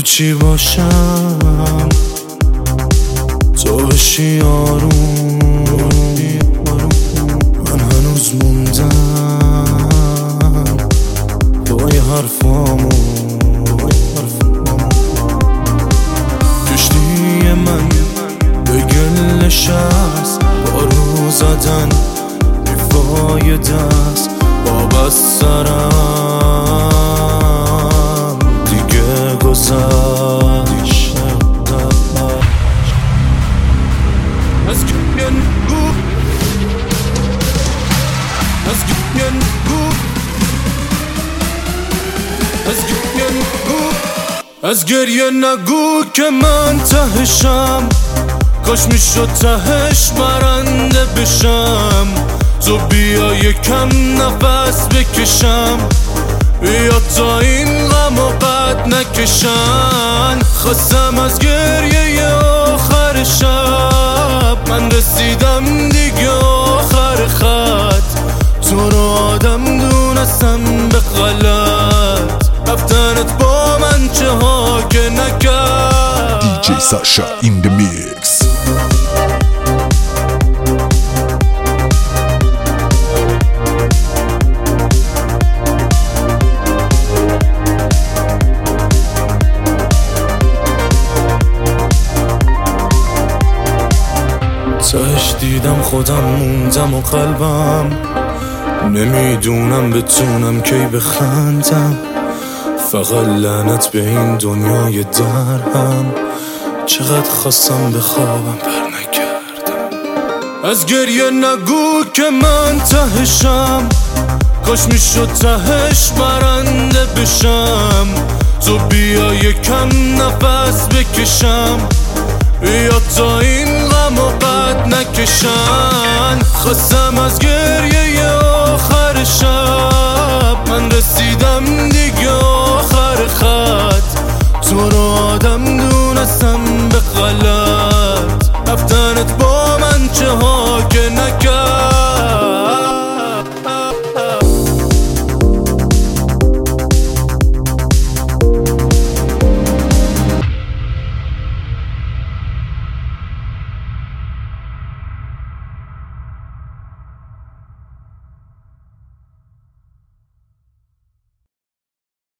چی باشم تو بشی آروم، من هنوز موندم پای حرفامو. کشتی من به گل نشست، بارو زدن بیفایده است، آب از سرم دیگه گذشت. از گریه نگو که من تهشم، کاش میشد تهش برنده بشم. تو بیا یکم نفس بکشم، بیا تا این غم و بد نکشن. خواستم از گریه آخر شب، من رسیدم دیگه آخر خط. تو رو آدم دونستم به غلط، رفتنت با من چه ها که نکرد. DJ Sasha in the mix. تهش دیدم خودم موندم و قلبم، نمیدونم بتونم کی بخندم. فقط لعنت به این دنیای درهم، چقدر خواستم بخوابم پر نکردم. از گریه نگو که من تهشم، کاش میشد تهش برنده بشم. تو بیا یکم نفس بکشم، بیا تا این غم و بد نکشن. خواستم از گریه آخر شب، من رسیدم دیگه آخر خط. تو رو آدم